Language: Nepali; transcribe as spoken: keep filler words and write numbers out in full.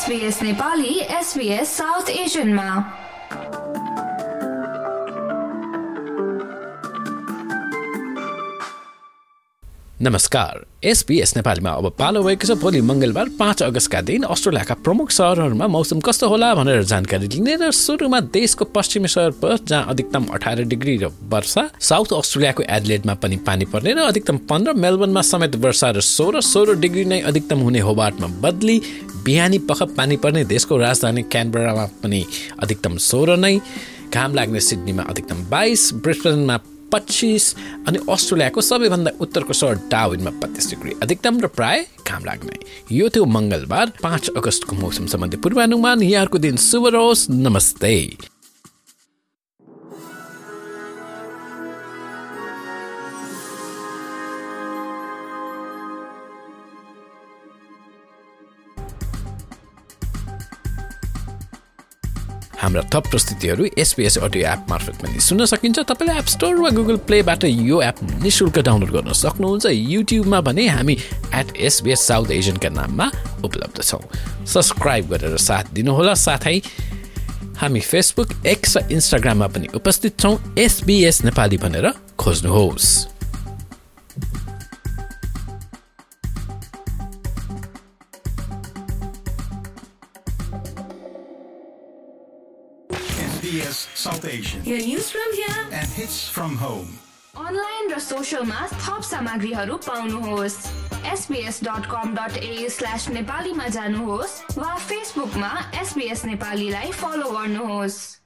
एसबीएस नेपाली एसबीएस साउथ एसियनमा। नमस्कार, एसबीएस नेपालीमा अब पालो भएको छ। भोलि मङ्गलबार पाँच अगस्तका दिन अस्ट्रेलियाका प्रमुख शहरहरूमा मौसम कस्तो होला भनेर जानकारी लिने र सुरुमा देशको पश्चिमी सहर पर्थ जहाँ अधिकतम अठार डिग्री र वर्षा, साउथ अस्ट्रेलियाको एडिलेडमा पनि पानी पर्ने र अधिकतम पन्ध्र, मेलबर्नमा समेत वर्षा र सोह्र सोह्र डिग्री नै अधिकतम हुने होबार्टमा बदली, बिहानी पख पानी पर्ने देशको राजधानी क्यानबरामा पनि अधिकतम सोह्र नै, घाम लाग्ने सिडनीमा अधिकतम बाइस, ब्रिस्बेनमा पच्चीस अनि अस्ट्रेलियाको सबैभन्दा उत्तरको सहर डार्विनमा पच्चीस डिग्री अधिकतम र प्राय घाम लाग्ने। यो थियो मङ्गलबार पाँच अगस्तको मौसम सम्बन्धी पूर्वानुमान। यहाँहरूको दिन शुभ रहोस्। नमस्ते। हाम्रा थप प्रस्तुतिहरू एसबीएस अडियो एप मार्फत पनि सुन्न सकिन्छ। तपाईँले एप स्टोर वा गुगल प्लेबाट यो एप निःशुल्क डाउनलोड गर्न सक्नुहुन्छ। युट्युबमा भने हामी एट एसबीएस साउथ एसियनका नाममा उपलब्ध छौँ। सब्सक्राइब गरेर साथ दिनुहोला। साथै हामी फेसबुक, एक्स र इन्स्टाग्राममा पनि उपस्थित छौँ। एसबीएस नेपाली भनेर खोज्नुहोस्। South Asian. Your news from here and hits from home. Online र सोशलमा थप सामग्रीहरू पाउनुहोस्। SBS dot com dot A slash नेपालीमा जानुहोस् वा फेसबुकमा एसबीएस नेपालीलाई फलो गर्नुहोस्।